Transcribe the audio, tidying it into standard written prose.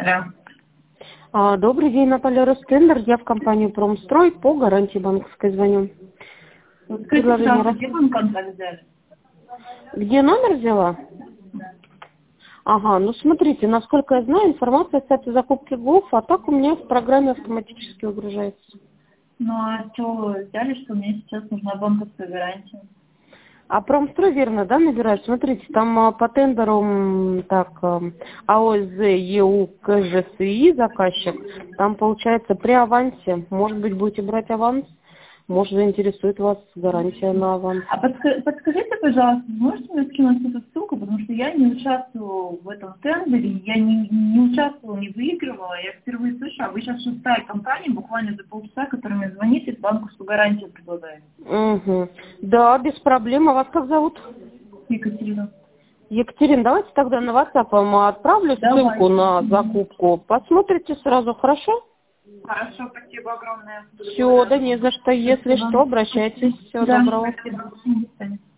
Алло. Добрый день, Наталья Ростендер. Я в компанию «Промстрой» по гарантии банковской звоню. Скажите, пожалуйста, где вы контакт взяли? Где номер взяла? Да. Ага, ну смотрите, насколько я знаю, информация с сайта закупки ГОФ, а так у меня в программе автоматически выгружается. Ну а что вы взяли, что мне сейчас нужна банковская гарантия? А «Промстрой» верно, да, набирают? Смотрите, там по тендеру АОЗ ЕУ КЖСИ заказчик, там получается при авансе, может быть, будете брать аванс, может, заинтересует вас гарантия на аванс. А подскажите, пожалуйста, можете мне скинуть эту ссылку, потому что я не участвовала в этом тендере, я не участвовала, не выигрывала, я впервые слышу, а вы сейчас шестая компания, буквально за полчаса, которая мне звонит и банковскую гарантию предлагает. Угу. Да, без проблем. А вас как зовут? Екатерина. Екатерина, давайте тогда на WhatsApp вам отправлю ссылку Давайте. на закупку. Посмотрите сразу, хорошо? Хорошо, спасибо огромное. Все, да не за что. Если Спасибо. что, обращайтесь. Всего Да, доброго. спасибо. До свидания.